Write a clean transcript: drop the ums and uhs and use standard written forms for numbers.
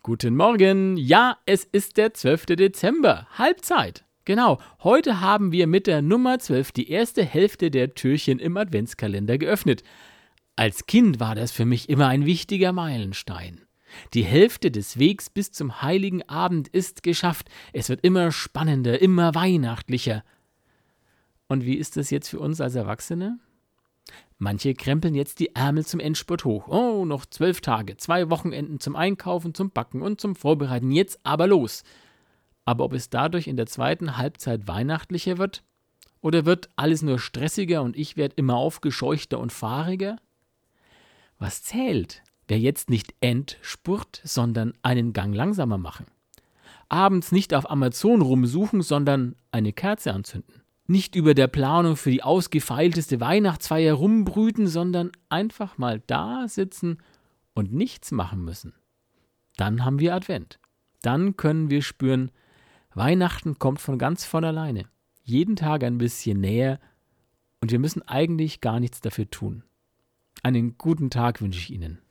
Guten Morgen. Ja, es ist der 12. Dezember. Halbzeit. Genau, heute haben wir mit der Nummer 12 die erste Hälfte der Türchen im Adventskalender geöffnet. Als Kind war das für mich immer ein wichtiger Meilenstein. Die Hälfte des Wegs bis zum Heiligen Abend ist geschafft. Es wird immer spannender, immer weihnachtlicher. Und wie ist das jetzt für uns als Erwachsene? Manche krempeln jetzt die Ärmel zum Endspurt hoch. Oh, noch 12 Tage, 2 Wochenenden zum Einkaufen, zum Backen und zum Vorbereiten. Jetzt aber los. Aber ob es dadurch in der zweiten Halbzeit weihnachtlicher wird? Oder wird alles nur stressiger und ich werde immer aufgescheuchter und fahriger? Was zählt? Wer jetzt nicht Endspurt, sondern einen Gang langsamer machen. Abends nicht auf Amazon rumsuchen, sondern eine Kerze anzünden. Nicht über der Planung für die ausgefeilteste Weihnachtsfeier rumbrüten, sondern einfach mal da sitzen und nichts machen müssen. Dann haben wir Advent. Dann können wir spüren, Weihnachten kommt von ganz von alleine. Jeden Tag ein bisschen näher und wir müssen eigentlich gar nichts dafür tun. Einen guten Tag wünsche ich Ihnen.